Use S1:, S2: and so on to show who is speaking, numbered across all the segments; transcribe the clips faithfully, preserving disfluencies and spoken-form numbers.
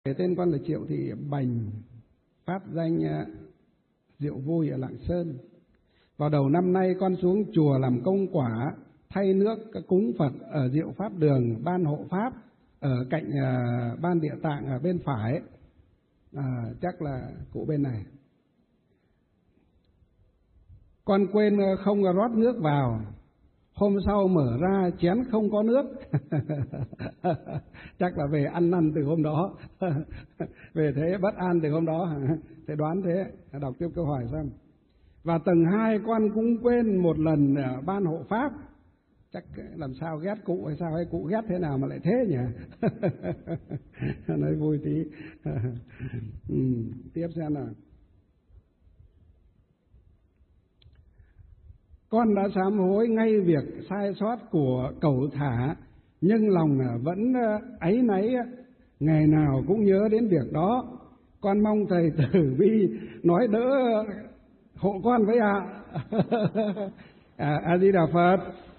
S1: Tên con là Triệu Thị Bành, pháp danh Diệu Vui ở Lạng Sơn. Vào đầu năm nay con xuống chùa làm công quả, thay nước cúng Phật ở Diệu Pháp Đường, ban hộ pháp ở cạnh uh, ban Địa Tạng ở bên phải, à, chắc là cụ bên này. Con quên không rót nước vào, hôm sau mở ra chén không có nước. Chắc là về ăn năn từ hôm đó. Về thế bất an từ hôm đó. Thế đoán thế. Đọc tiếp câu hỏi xem. Và tầng hai con cũng quên một lần ban hộ pháp. Chắc làm sao ghét cụ hay sao, hay cụ ghét thế nào mà lại thế nhỉ? Nói vui tí. Ừ, tiếp xem nào. Con đã sám hối ngay việc sai sót của cẩu thả, nhưng lòng vẫn áy náy, ngày nào cũng nhớ đến việc đó. Con mong thầy từ bi nói đỡ hộ con với ạ. À. A Di Đà Phật.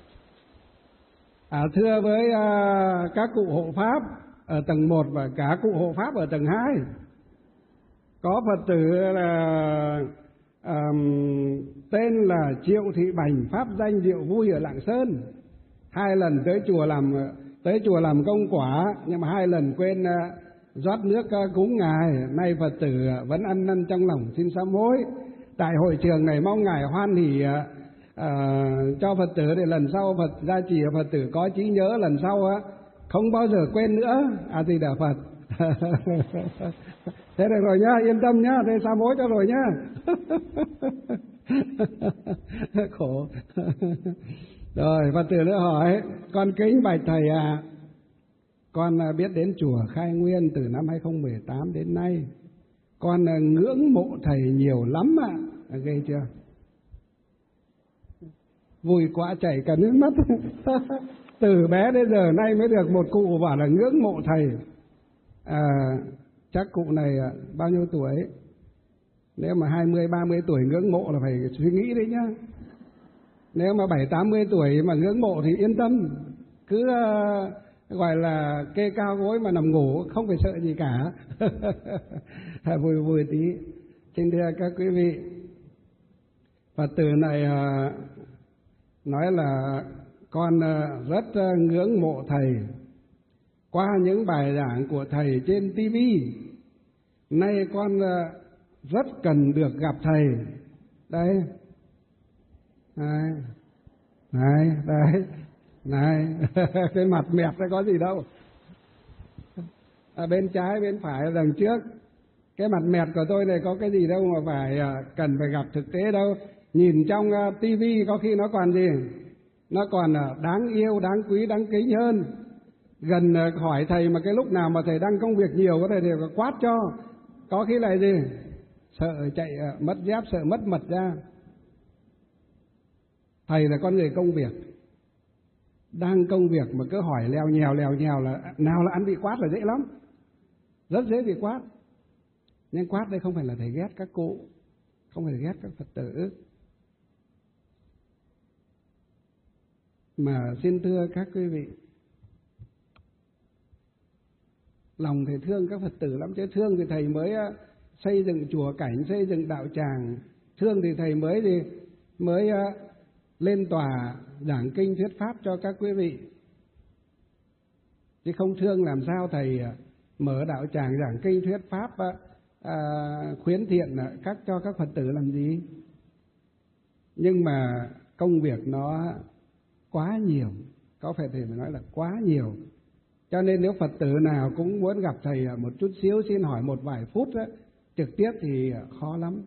S1: À, thưa với à, các cụ hộ pháp ở tầng một và cả cụ hộ pháp ở tầng hai, có Phật tử là À, tên là Triệu Thị Bành, pháp danh Diệu Vui ở Lạng Sơn. Hai lần tới chùa làm tới chùa làm công quả, nhưng mà hai lần quên uh, rót nước uh, cúng ngài. Nay Phật tử uh, vẫn ăn năn trong lòng, xin sám hối. Tại hội trường này mong ngài hoan hỉ uh, uh, cho Phật tử để lần sau Phật gia trì Phật tử có trí nhớ, lần sau uh, không bao giờ quên nữa. A Di Đà Phật. Thế được rồi nhá, yên tâm nhá, thế sám hối cho rồi nhá. Khổ. Rồi, Phật tử nữa hỏi, con kính bạch thầy à, con biết đến chùa Khai Nguyên từ năm hai không một tám đến nay, con ngưỡng mộ thầy nhiều lắm ạ. À, ghê chưa? Vui quá chảy cả nước mắt. Từ bé đến giờ nay mới được một cụ bảo là ngưỡng mộ thầy. À, chắc cụ này bao nhiêu tuổi? Nếu mà hai mươi, ba mươi tuổi ngưỡng mộ là phải suy nghĩ đấy nhá. Nếu mà bảy, tám mươi tuổi mà ngưỡng mộ thì yên tâm. Cứ uh, gọi là kê cao gối mà nằm ngủ, không phải sợ gì cả. Vui vui tí. Xin thưa các quý vị, Phật tử này uh, nói là con uh, rất uh, ngưỡng mộ thầy qua những bài giảng của thầy trên ti vi. Nay con rất cần được gặp thầy. Đây. Này. Này, đây. Này. Cái mặt mẹp đây có gì đâu. À, bên trái, bên phải, đằng trước. Cái mặt mẹp của tôi này có cái gì đâu mà phải cần phải gặp thực tế đâu. Nhìn trong uh, ti vi có khi nó còn gì? Nó còn uh, đáng yêu, đáng quý, đáng kính hơn. Gần hỏi thầy mà cái lúc nào mà thầy đang công việc nhiều có thầy đều quát cho. Có khi lại gì? Sợ chạy mất dép, sợ mất mật ra. Thầy là con người công việc. Đang công việc mà cứ hỏi leo nhèo leo nhèo là nào là ăn bị quát là dễ lắm. Rất dễ bị quát. Nhưng quát đây không phải là thầy ghét các cụ, không phải ghét các Phật tử, mà xin thưa các quý vị, lòng thầy thương các Phật tử lắm, chứ thương thì thầy mới xây dựng chùa cảnh, xây dựng đạo tràng. Thương thì thầy mới thì mới lên tòa giảng kinh thuyết pháp cho các quý vị. Chứ không thương làm sao thầy mở đạo tràng giảng kinh thuyết pháp, à, khuyến thiện các cho các Phật tử làm gì. Nhưng mà công việc nó quá nhiều, có phải thầy phải nói là quá nhiều. Cho nên nếu Phật tử nào cũng muốn gặp thầy một chút xíu, xin hỏi một vài phút đó, trực tiếp thì khó lắm.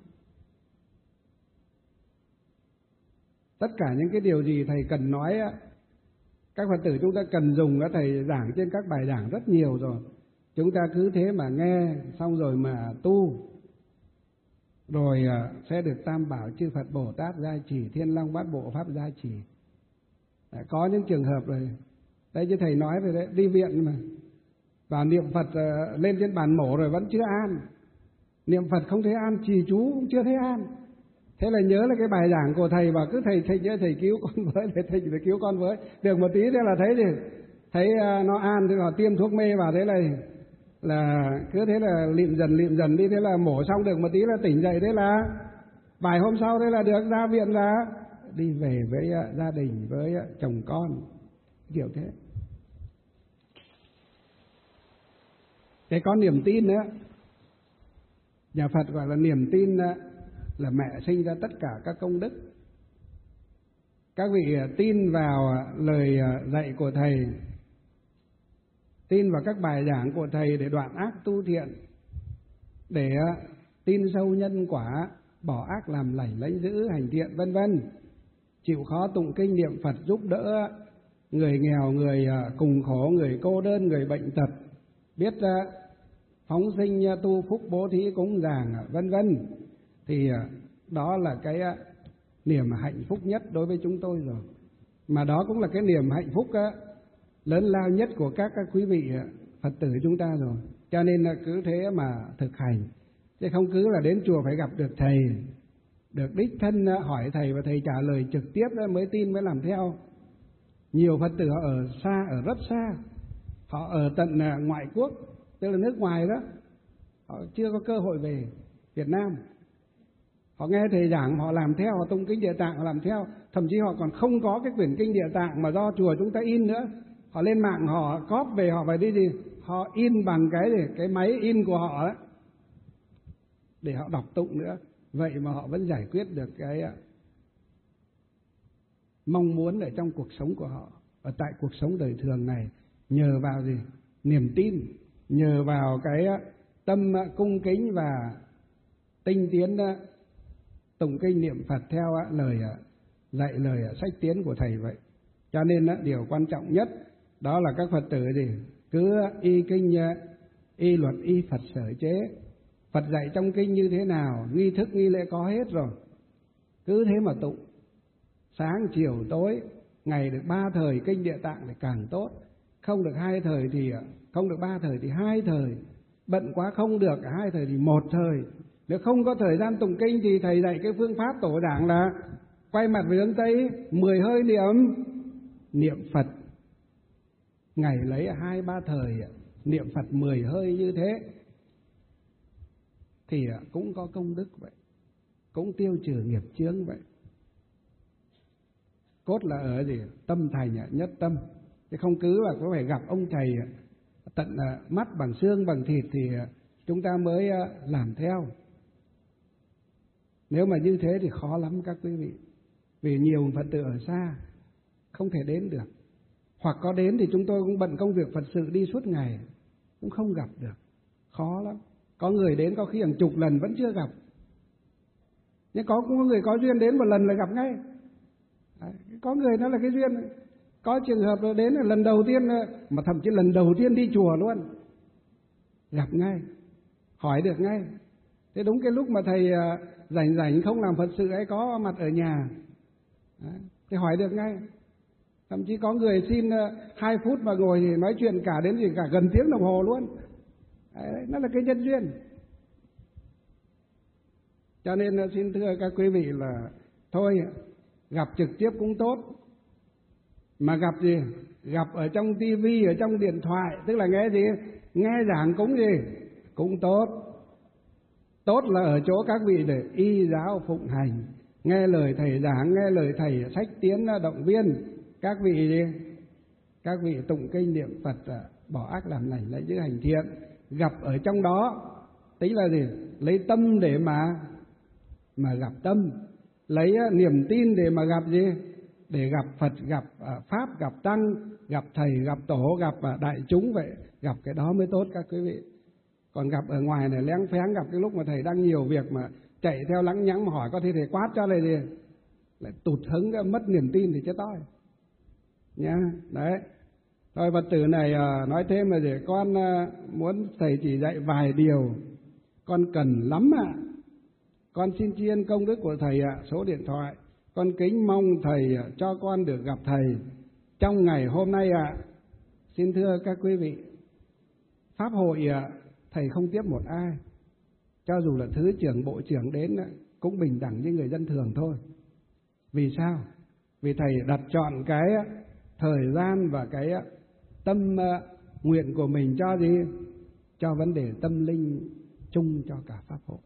S1: Tất cả những cái điều gì thầy cần nói, các Phật tử chúng ta cần dùng, thầy giảng trên các bài giảng rất nhiều rồi. Chúng ta cứ thế mà nghe, xong rồi mà tu, rồi sẽ được Tam Bảo chư Phật Bồ Tát gia trì, Thiên Long Bát Bộ Pháp gia trì. Có những trường hợp rồi, đấy chứ thầy nói rồi đấy, đi viện mà vào niệm Phật uh, lên trên bàn mổ rồi vẫn chưa an. Niệm Phật không thấy an, trì chú cũng chưa thấy an. Thế là nhớ là cái bài giảng của thầy, và cứ thầy thầy nhớ thầy cứu con với, thầy thầy thầy cứu con với. Được một tí thế là thấy gì? Thấy uh, nó an, thế là tiêm thuốc mê vào, thế là là cứ thế là lịm dần lịm dần đi, thế là mổ xong được một tí là tỉnh dậy, thế là vài hôm sau thế là được ra viện, là đi về với gia đình, với chồng con, kiểu thế. Thế có niềm tin nữa, nhà Phật gọi là niềm tin là mẹ sinh ra tất cả các công đức. Các vị tin vào lời dạy của Thầy, tin vào các bài giảng của Thầy để đoạn ác tu thiện, để tin sâu nhân quả, bỏ ác làm lành, lãnh giữ hành thiện, vân vân. Chịu khó tụng kinh niệm Phật, giúp đỡ người nghèo, người cùng khổ, người cô đơn, người bệnh tật, biết phóng sinh tu phúc, bố thí cúng dường, vân vân. Thì đó là cái niềm hạnh phúc nhất đối với chúng tôi rồi. Mà đó cũng là cái niềm hạnh phúc lớn lao nhất của các, các quý vị Phật tử chúng ta rồi. Cho nên là cứ thế mà thực hành, chứ không cứ là đến chùa phải gặp được Thầy, được đích thân hỏi Thầy và Thầy trả lời trực tiếp đó mới tin, mới làm theo. Nhiều Phật tử họ ở xa, ở rất xa, họ ở tận ngoại quốc, tức là nước ngoài đó, họ chưa có cơ hội về Việt Nam. Họ nghe Thầy giảng, họ làm theo, họ tụng kinh Địa Tạng, họ làm theo. Thậm chí họ còn không có cái quyển kinh Địa Tạng mà do chùa chúng ta in nữa. Họ lên mạng họ cóp về, họ phải đi gì? Họ in bằng cái gì? Cái máy in của họ đó, để họ đọc tụng nữa. Vậy mà họ vẫn giải quyết được cái mong muốn ở trong cuộc sống của họ, ở tại cuộc sống đời thường này. Nhờ vào gì? Niềm tin, nhờ vào cái tâm cung kính và tinh tiến tụng kinh niệm Phật theo lời dạy, lời sách tiến của Thầy vậy. Cho nên điều quan trọng nhất đó là các Phật tử gì? Cứ y kinh, y luật, y Phật sở chế. Phật dạy trong kinh như thế nào, nghi thức nghi lễ có hết rồi, cứ thế mà tụng. Sáng chiều tối, ngày được ba thời kinh Địa Tạng thì càng tốt. Không được hai thời thì không được ba thời thì hai thời. Bận quá không được hai thời thì một thời. Nếu không có thời gian tụng kinh thì Thầy dạy cái phương pháp tổ đảng là quay mặt về hướng Tây, mười hơi niệm niệm Phật. Ngày lấy hai ba thời niệm Phật mười hơi như thế thì cũng có công đức vậy, cũng tiêu trừ nghiệp chướng vậy. Cốt là ở gì? Tâm thành nhất tâm, chứ không cứ là có phải gặp ông Thầy tận mắt bằng xương bằng thịt thì chúng ta mới làm theo. Nếu mà như thế thì khó lắm các quý vị, vì nhiều Phật tử ở xa không thể đến được, hoặc có đến thì chúng tôi cũng bận công việc Phật sự đi suốt ngày, cũng không gặp được, khó lắm. Có người đến có khi hàng chục lần vẫn chưa gặp, nhưng có cũng có người có duyên đến một lần là gặp ngay. Đấy, có người nó là cái duyên. Có trường hợp là đến là lần đầu tiên, mà thậm chí lần đầu tiên đi chùa luôn, gặp ngay, hỏi được ngay. Thế đúng cái lúc mà Thầy rảnh rảnh không làm Phật sự ấy, có mặt ở nhà, đấy, thì hỏi được ngay. Thậm chí có người xin hai phút mà ngồi thì nói chuyện cả đến gì cả gần tiếng đồng hồ luôn. Đấy, nó là cái nhân duyên. Cho nên xin thưa các quý vị là thôi, gặp trực tiếp cũng tốt, mà gặp gì? Gặp ở trong tivi, ở trong điện thoại, tức là nghe gì? Nghe giảng cũng gì? Cũng tốt. Tốt là ở chỗ các vị để y giáo phụng hành, nghe lời Thầy giảng, nghe lời Thầy sách tiến động viên. Các vị gì? Các vị tụng kinh niệm Phật, bỏ ác làm lành, lấy giữ hành thiện. Gặp ở trong đó tính là gì? Lấy tâm để mà mà gặp tâm, lấy niềm tin để mà gặp gì? Để gặp Phật, gặp Pháp, gặp Tăng, gặp Thầy, gặp Tổ, gặp đại chúng vậy. Gặp cái đó mới tốt các quý vị. Còn gặp ở ngoài này lén phén, gặp cái lúc mà Thầy đang nhiều việc mà chạy theo lắng nhắng mà hỏi có thể Thầy quát cho này gì? Lại tụt hứng, mất niềm tin thì chết toi nha. Đấy. Thôi Phật tử này nói thêm là để con muốn Thầy chỉ dạy vài điều, con cần lắm ạ. À. Con xin tri ân công đức của Thầy ạ. À. Số điện thoại con kính mong Thầy cho con được gặp Thầy trong ngày hôm nay ạ. À. Xin thưa các quý vị, Pháp hội ạ, Thầy không tiếp một ai, cho dù là thứ trưởng, bộ trưởng đến cũng bình đẳng như người dân thường thôi. Vì sao? Vì Thầy đặt chọn cái thời gian và cái tâm nguyện của mình cho gì? Cho cho vấn đề tâm linh chung cho cả pháp hội.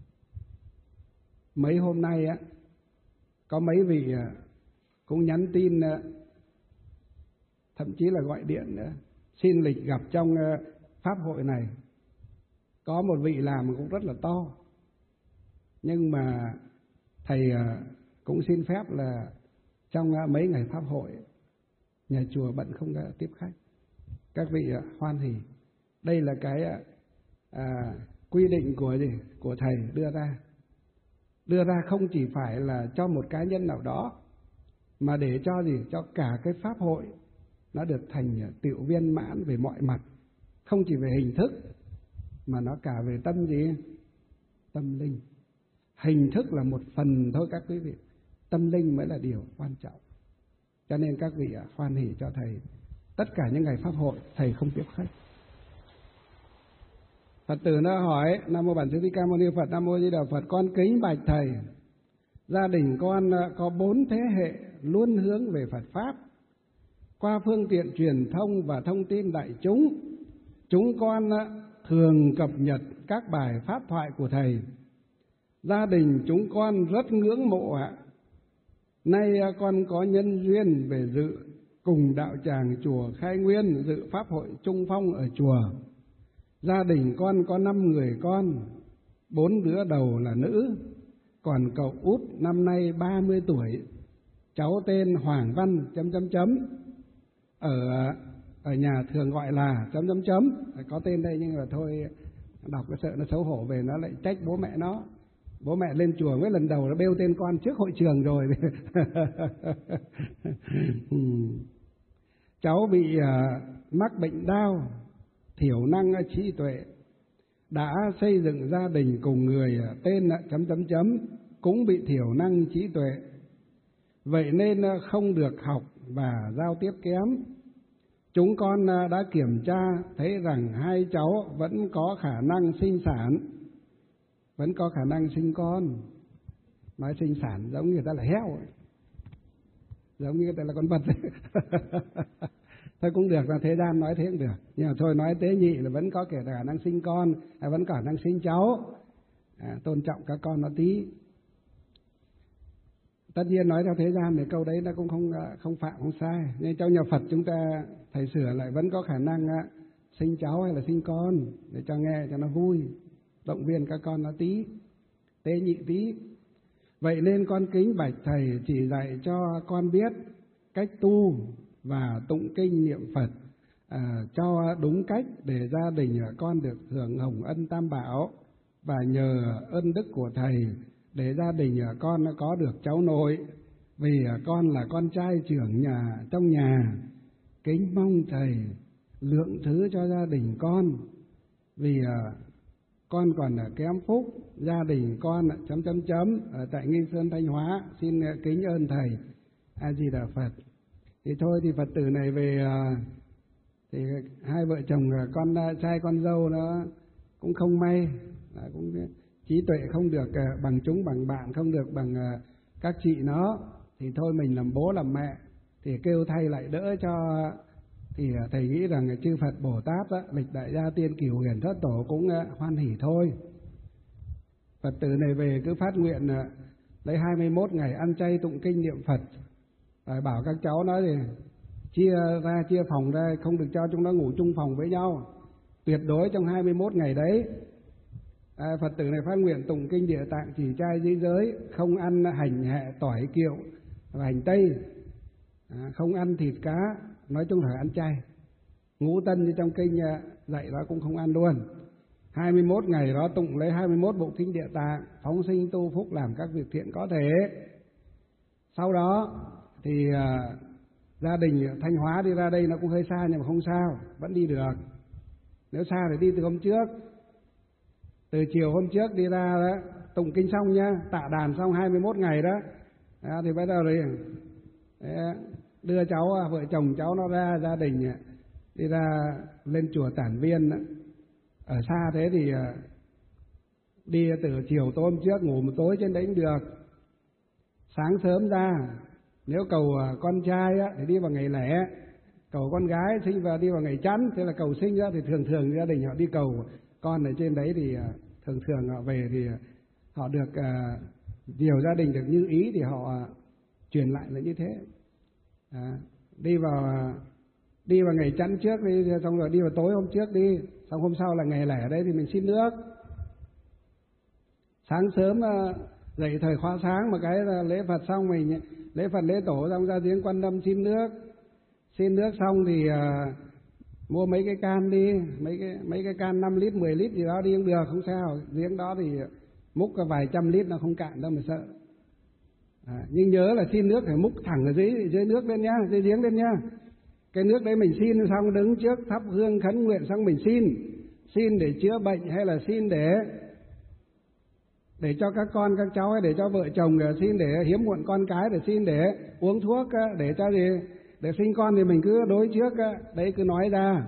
S1: Mấy hôm nay á, có mấy vị cũng nhắn tin, thậm chí là gọi điện nữa, xin lịch gặp trong pháp hội này. Có một vị làm cũng rất là to, nhưng mà thầy cũng xin phép là trong mấy ngày pháp hội nhà chùa bận không tiếp khách. Các vị hoan hỉ. Đây là cái à, quy định của gì của thầy đưa ra. Đưa ra không chỉ phải là cho một cá nhân nào đó, mà để cho gì cho cả cái pháp hội nó được thành tựu viên mãn về mọi mặt, không chỉ về hình thức mà nó cả về tâm gì tâm linh. Hình thức là một phần thôi các quý vị, tâm linh mới là điều quan trọng. Cho nên các vị hoan hỉ cho thầy tất cả những ngày pháp hội thầy không tiếp khách. Phật tử nó hỏi: Nam mô Bản Sư Thích Ca Mâu Ni Phật. Nam mô Di Đà Phật. Con kính bạch thầy, gia đình con có bốn thế hệ luôn hướng về Phật pháp. Qua phương tiện truyền thông và thông tin đại chúng, chúng con thường cập nhật các bài pháp thoại của thầy. Gia đình chúng con rất ngưỡng mộ ạ. Nay con có nhân duyên về dự cùng đạo tràng chùa Khai Nguyên dự pháp hội Trung Phong ở chùa. Gia đình con có năm người con, bốn đứa đầu là nữ, còn cậu út năm nay ba mươi tuổi, cháu tên Hoàng Văn chấm chấm chấm, ở ở nhà thường gọi là chấm chấm chấm, có tên đây nhưng mà thôi đọc cái sợ nó xấu hổ về nó lại trách bố mẹ nó. Bố mẹ lên chùa mấy lần đầu nó bêu tên con trước hội trường rồi. Cháu bị uh, mắc bệnh đau, thiểu năng trí tuệ, đã xây dựng gia đình cùng người tên chấm chấm chấm cũng bị thiểu năng trí tuệ, vậy nên không được học và giao tiếp kém. Chúng con đã kiểm tra thấy rằng hai cháu vẫn có khả năng sinh sản, vẫn có khả năng sinh con. Nói sinh sản giống như người ta là heo, giống như người ta là con vật. Thôi cũng được, là thế gian nói thế cũng được. Nhưng mà thôi nói tế nhị là vẫn có kể khả năng sinh con, hay vẫn có khả năng sinh cháu. À, tôn trọng các con nó tí. Tất nhiên nói theo thế gian thì câu đấy nó cũng không không phạm, không sai. Nhưng trong nhà Phật chúng ta thầy sửa lại vẫn có khả năng sinh cháu hay là sinh con, để cho nghe cho nó vui, động viên các con nó tí, tế nhị tí. Vậy nên con kính bạch thầy chỉ dạy cho con biết cách tu và tụng kinh niệm Phật à, cho đúng cách, để gia đình con được hưởng hồng ân tam bảo, và nhờ ơn đức của thầy để gia đình con có được cháu nội, vì con là con trai trưởng nhà trong nhà. Kính mong thầy lượng thứ cho gia đình con, vì con còn kém phúc. Gia đình con chấm chấm chấm ở tại Nghi Sơn Thanh Hóa, xin kính ơn thầy. A Di Đà Phật. Thì thôi thì Phật tử này về thì hai vợ chồng con trai con dâu nó cũng không may, cũng trí tuệ không được bằng chúng, bằng bạn, không được bằng các chị nó, thì thôi mình làm bố làm mẹ thì kêu thầy lại đỡ cho. Thì thầy nghĩ rằng chư Phật Bồ Tát đó, lịch đại gia tiên cửu huyền thất tổ cũng hoan hỉ thôi. Phật tử này về cứ phát nguyện lấy hai mươi mốt ngày ăn chay tụng kinh niệm Phật. Rồi bảo các cháu nói thì chia ra, chia phòng ra, không được cho chúng nó ngủ chung phòng với nhau. Tuyệt đối trong hai mươi mốt ngày đấy, à, Phật tử này phát nguyện tụng kinh Địa Tạng Chỉ Trai Di Giới, không ăn hành hẹ, tỏi, kiệu và hành tây, à, không ăn thịt cá, nói chung là ăn chay. Ngũ tân như trong kinh dạy đó cũng không ăn luôn. hai mươi mốt ngày đó tụng lấy hai mươi mốt bộ kinh Địa Tạng, phóng sinh tu phúc, làm các việc thiện có thể. Sau đó thì à, gia đình Thanh Hóa đi ra đây nó cũng hơi xa, nhưng mà không sao, vẫn đi được. Nếu xa thì đi từ hôm trước, từ chiều hôm trước đi ra đó, tụng kinh xong nhá, tạ đàn xong hai mươi mốt ngày đó, đó thì bắt đầu rồi đấy, đưa cháu, vợ chồng cháu nó ra, gia đình đi ra lên chùa Tản Viên. Ở xa thế thì đi từ chiều tối hôm trước, ngủ một tối trên đấy cũng được. Sáng sớm ra, nếu cầu con trai á, thì đi vào ngày lẻ, cầu con gái sinh vào đi vào ngày chẵn, thế là cầu sinh ra thì thường thường gia đình họ đi cầu con ở trên đấy thì thường thường họ về thì họ được uh, nhiều gia đình được như ý thì họ uh, truyền lại là như thế. À, đi vào đi vào ngày chẵn trước đi, xong rồi đi vào tối hôm trước đi, xong hôm sau là ngày lẻ đấy thì mình xin nước. Sáng sớm uh, dậy thời khóa sáng một cái là lễ Phật xong, mình lễ Phật lễ tổ xong ra giếng Quan Âm xin nước. Xin nước xong thì uh, mua mấy cái can đi, mấy cái mấy cái can năm lít, mười lít gì đó đi cũng được, không sao. Giếng đó thì múc có vài trăm lít nó không cạn đâu mà sợ. À, nhưng nhớ là xin nước phải múc thẳng ở dưới dưới nước lên nhá, dưới giếng lên nhá. Cái nước đấy mình xin xong đứng trước thắp hương khấn nguyện xong mình xin, xin để chữa bệnh hay là xin để để cho các con các cháu hay để cho vợ chồng, để xin để hiếm muộn con cái, để xin để uống thuốc, để cho gì để sinh con thì mình cứ đối trước đấy, cứ nói ra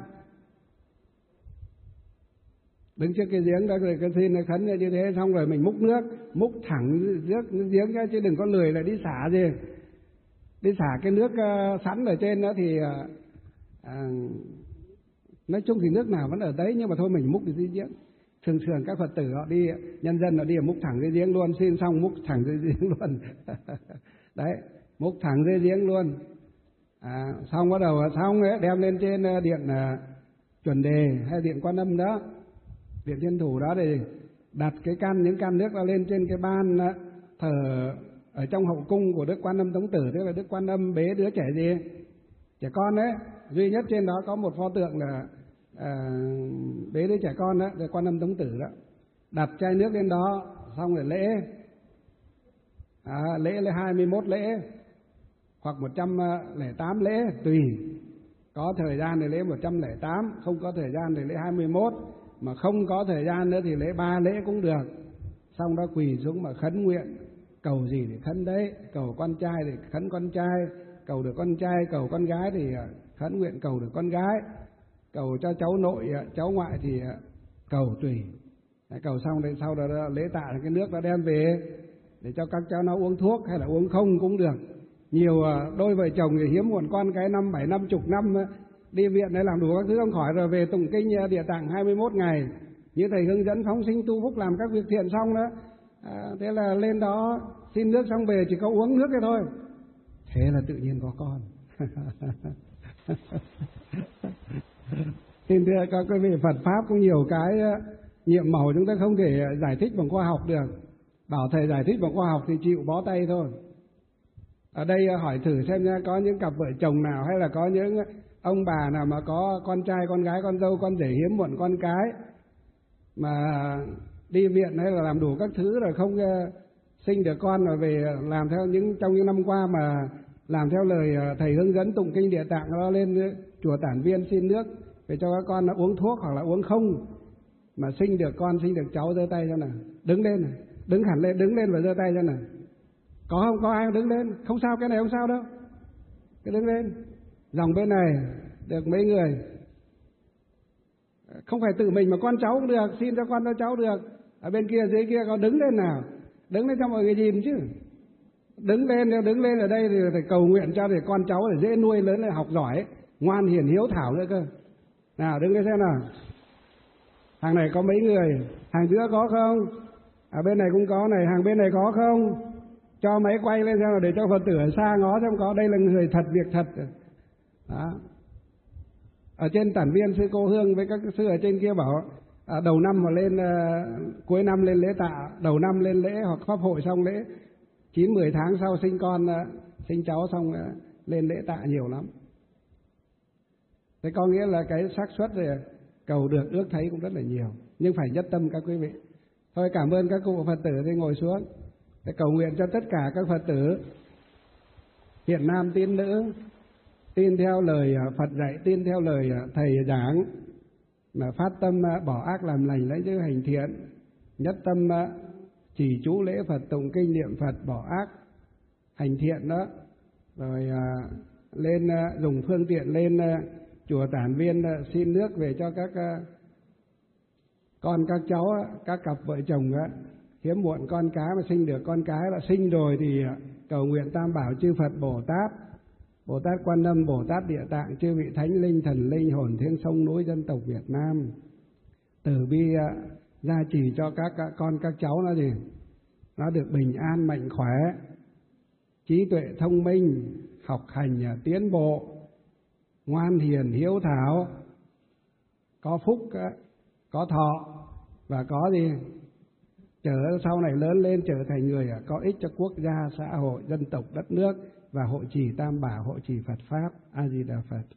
S1: đứng trước cái giếng đó rồi cứ xin khấn như thế, xong rồi mình múc nước, múc thẳng nước giếng ra, chứ đừng có lười lại đi xả gì, đi xả cái nước sẵn ở trên đó thì à, nói chung thì nước nào vẫn ở đấy, nhưng mà thôi mình múc đi dưới giếng. Thường thường các Phật tử họ đi, nhân dân họ đi múc thẳng dưới giếng luôn, xin xong múc thẳng dưới giếng luôn. Đấy, múc thẳng dưới giếng luôn. À, xong bắt đầu xong ấy, đem lên trên điện uh, chuẩn đề hay điện Quan Âm đó, điện Thiên Thủ đó, thì đặt cái can những can nước đó lên trên cái ban uh, thờ ở trong hậu cung của Đức Quan Âm Tống Tử, tức là Đức Quan Âm bế đứa trẻ gì, trẻ con đấy, duy nhất trên đó có một pho tượng là uh, bế đứa trẻ con đó, Đức Quan Âm Tống Tử đó. Đặt chai nước lên đó xong rồi lễ, à, lễ là hai mươi mốt lễ hoặc một trăm lẻ tám lễ tùy, có thời gian thì lễ một trăm lẻ tám, không có thời gian thì lễ hai mươi mốt, mà không có thời gian nữa thì lễ ba lễ cũng được. Xong đó quỳ xuống mà khấn nguyện, cầu gì thì khấn đấy, cầu con trai thì khấn con trai, cầu được con trai, cầu con gái thì khấn nguyện cầu được con gái, cầu cho cháu nội cháu ngoại thì cầu tùy. Cầu xong thì sau đó lễ tạ cái nước đó đem về để cho các cháu nó uống thuốc hay là uống không cũng được. Nhiều đôi vợ chồng thì hiếm muộn con cái năm bảy năm chục năm đi viện để làm đủ các thứ không khỏi, rồi về tụng kinh Địa Tạng hai mươi mốt ngày như thầy hướng dẫn phóng sinh tu phúc làm các việc thiện xong đó. À, thế là lên đó xin nước xong về chỉ có uống nước thế thôi, thế là tự nhiên có con. Xin thưa các quý vị, Phật pháp cũng nhiều cái nhiệm màu chúng ta không thể giải thích bằng khoa học được. Bảo thầy giải thích bằng khoa học thì chịu bó tay thôi. Ở đây hỏi thử xem nha, có những cặp vợ chồng nào hay là có những ông bà nào mà có con trai, con gái, con dâu, con rể hiếm muộn con cái mà đi viện hay là làm đủ các thứ rồi không uh, sinh được con, rồi về làm theo những trong những năm qua mà làm theo lời uh, thầy hướng dẫn tụng kinh Địa Tạng, nó lên uh, chùa Tản Viên xin nước để cho các con nó uống thuốc hoặc là uống không mà sinh được con, sinh được cháu, giơ tay cho nào, đứng lên, đứng hẳn lên, đứng lên và giơ tay cho nào. Có không? Có ai đứng lên? Không sao, cái này không sao đâu. Cứ đứng lên. Dòng bên này được mấy người. Không phải tự mình mà con cháu cũng được, xin cho con cho cháu được. Ở bên kia dưới kia có đứng lên nào. Đứng lên cho mọi người nhìn chứ. Đứng lên, nếu đứng lên ở đây thì phải cầu nguyện cho để con cháu để dễ nuôi, lớn lên học giỏi, ngoan hiền hiếu thảo nữa cơ. Nào đứng lên xem nào. Hàng này có mấy người, hàng giữa có không? Ở bên này cũng có này, hàng bên này có không? Cho máy quay lên xem, để cho Phật tử ở xa ngó xem có, đây là người thật, việc thật. Đó. Ở trên Tản Viên sư cô Hương với các sư ở trên kia bảo à, đầu năm mà lên uh, cuối năm lên lễ tạ, đầu năm lên lễ hoặc pháp hội xong lễ chín mười tháng sau sinh con, uh, sinh cháu xong uh, lên lễ tạ nhiều lắm. Thế có nghĩa là cái xác suất thì cầu được ước thấy cũng rất là nhiều, nhưng phải nhất tâm các quý vị. Thôi cảm ơn các cụ Phật tử, thì ngồi xuống để cầu nguyện cho tất cả các Phật tử hiện nam tín nữ tin theo lời Phật dạy, tin theo lời thầy giảng, mà phát tâm bỏ ác làm lành, lấy chữ hành thiện, nhất tâm chỉ chú lễ Phật, tụng kinh niệm Phật, bỏ ác hành thiện đó, rồi lên dùng phương tiện lên chùa Tản Viên xin nước về cho các con các cháu, các cặp vợ chồng hiếm muộn con cái mà sinh được con cái, là sinh rồi thì cầu nguyện Tam Bảo chư Phật Bồ Tát Bồ Tát Quan Âm, Bồ Tát Địa Tạng, chư vị thánh linh, thần linh, hồn thiêng sông núi dân tộc Việt Nam từ bi gia trì cho các con các cháu nó gì, nó được bình an mạnh khỏe, trí tuệ thông minh, học hành tiến bộ, ngoan hiền hiếu thảo, có phúc, có thọ, và có gì trở sau này lớn lên trở thành người có ích cho quốc gia, xã hội, dân tộc, đất nước, và hộ trì Tam Bảo, hộ trì Phật Pháp. A Di Đà Phật.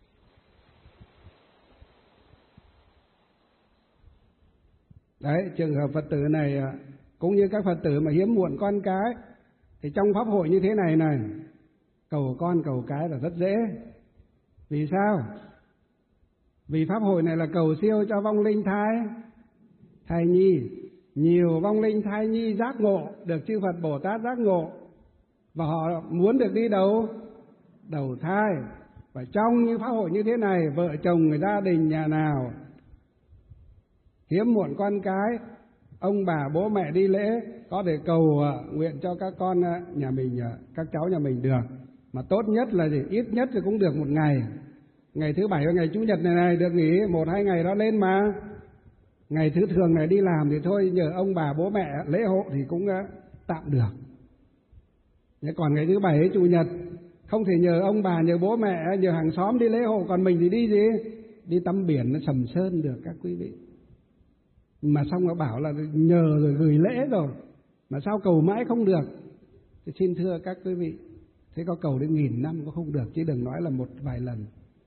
S1: Đấy, trường hợp Phật tử này cũng như các Phật tử mà hiếm muộn con cái, thì trong pháp hội như thế này này, cầu con cầu cái là rất dễ. Vì sao? Vì pháp hội này là cầu siêu cho vong linh thai thai nhi. Nhiều vong linh thai nhi giác ngộ, được chư Phật Bồ Tát giác ngộ, và họ muốn được đi đâu? Đầu thai. Và trong những pháp hội như thế này, vợ chồng người gia đình nhà nào hiếm muộn con cái, ông bà bố mẹ đi lễ có thể cầu uh, nguyện cho các con uh, nhà mình, uh, các cháu nhà mình được. Mà tốt nhất là gì? Ít nhất thì cũng được một ngày. Ngày thứ bảy và ngày chủ nhật này này được nghỉ một hai ngày đó lên mà. Ngày thứ thường này đi làm thì thôi, nhờ ông bà bố mẹ lễ hộ thì cũng uh, tạm được. Nhưng còn ngày thứ bảy chủ nhật không thể nhờ ông bà, nhờ bố mẹ, nhờ hàng xóm đi lễ hộ, còn mình thì đi gì? Đi tắm biển nó Sầm Sơn được các quý vị. Mà xong nó bảo là nhờ rồi gửi lễ rồi, mà sao cầu mãi không được? Thì xin thưa các quý vị, thế có cầu đến nghìn năm cũng không được, chứ đừng nói là một vài lần.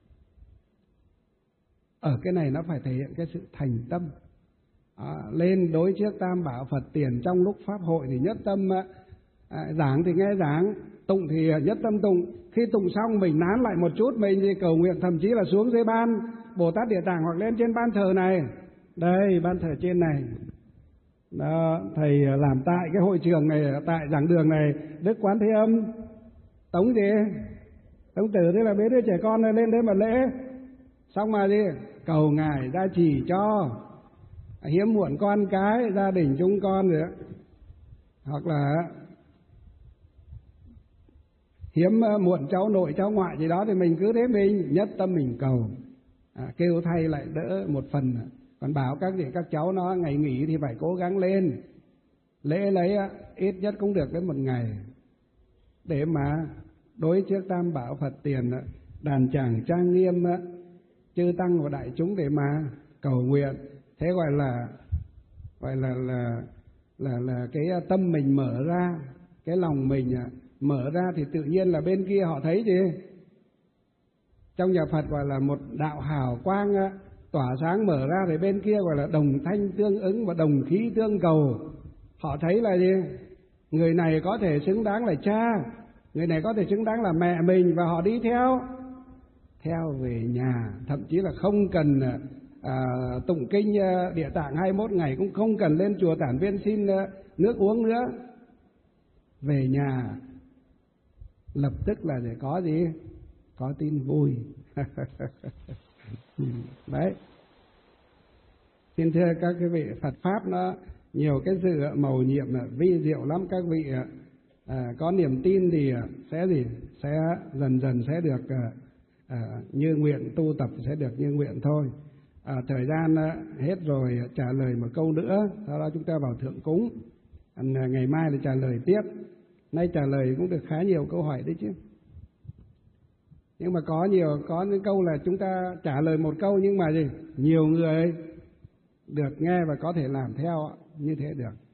S1: Ở cái này nó phải thể hiện cái sự thành tâm. À, lên đối trước Tam Bảo Phật tiền trong lúc pháp hội thì nhất tâm, à, giảng thì nghe giảng, tụng thì nhất tâm tụng. Khi tụng xong mình nán lại một chút, mình thì cầu nguyện, thậm chí là xuống dưới ban Bồ Tát Địa Tạng hoặc lên trên ban thờ này. Đây, ban thờ trên này. Đó, thầy làm tại cái hội trường này, tại giảng đường này, Đức Quán Thế Âm, Tống gì? Tống Tử, thế là mấy đứa trẻ con lên đấy mà lễ. Xong mà gì? Cầu Ngài gia trì cho hiếm muộn con cái, gia đình chúng con rồi đó. Hoặc là hiếm muộn cháu nội cháu ngoại gì đó thì mình cứ thế mình nhất tâm mình cầu, à, kêu thay lại đỡ một phần. Còn bảo các vị các cháu nó ngày nghỉ thì phải cố gắng lên lễ lấy ít nhất cũng được đến một ngày, để mà đối trước Tam Bảo Phật tiền, đàn tràng trang nghiêm, chư tăng và đại chúng để mà cầu nguyện. Thế gọi là gọi là là là là cái tâm mình mở ra, cái lòng mình mở ra thì tự nhiên là bên kia họ thấy gì? Trong nhà Phật gọi là một đạo hào quang tỏa sáng mở ra, thì bên kia gọi là đồng thanh tương ứng và đồng khí tương cầu. Họ thấy là gì? Người này có thể xứng đáng là cha, người này có thể xứng đáng là mẹ mình, và họ đi theo theo về nhà. Thậm chí là không cần à, tụng kinh Địa Tạng hai mươi mốt ngày, cũng không cần lên chùa Tản Viên xin nước uống nữa. Về nhà lập tức là để có gì? Có tin vui. Đấy. Xin thưa các quý vị, Phật Pháp nó nhiều cái sự màu nhiệm vi diệu lắm các vị. À, có niềm tin thì sẽ gì? Sẽ dần dần sẽ được à, như nguyện, tu tập sẽ được như nguyện thôi. À, thời gian hết rồi, trả lời một câu nữa, sau đó chúng ta vào thượng cúng. À, ngày mai là trả lời tiếp. Nay trả lời cũng được khá nhiều câu hỏi đấy chứ. Nhưng mà có nhiều, có những câu là chúng ta trả lời một câu, nhưng mà gì? Nhiều người được nghe và có thể làm theo như thế được.